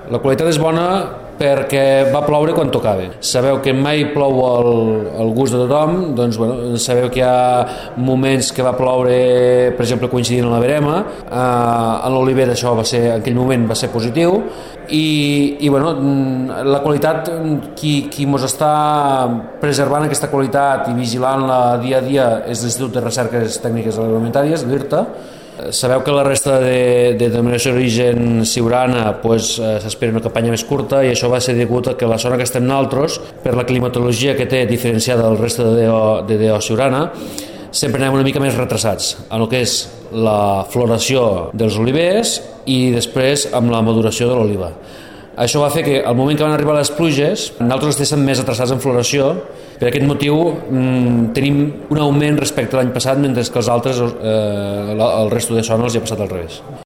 La qualitat és bona perquè va ploure quan tocava. Sabeu que mai plou al gust de tothom, doncs sabeu que hi ha moments que va ploure, per exemple, coincidint amb la verema. En l'olivera això en aquell moment va ser positiu i la qualitat, qui mos està preservant aquesta qualitat i vigilant-la dia a dia és l'Institut de Recerques Tècniques Agroalimentàries, l'IRTA. Sabeu que la resta de denominació d'origen siurana s'espera una campanya més curta i això va ser degut a que la zona que estem nosaltres, per la climatologia que té diferenciada del resta de DO siurana, sempre anem una mica més retrasats en el que és la floració dels olivers i després amb la maduració de l'oliva. Això va fer que al moment que van arribar les pluges nosaltres estéssim més atrasats en floració. Per aquest motiu tenim un augment respecte a l'any passat, mentre que els altres, el resto de zones, els hi ha passat al revés.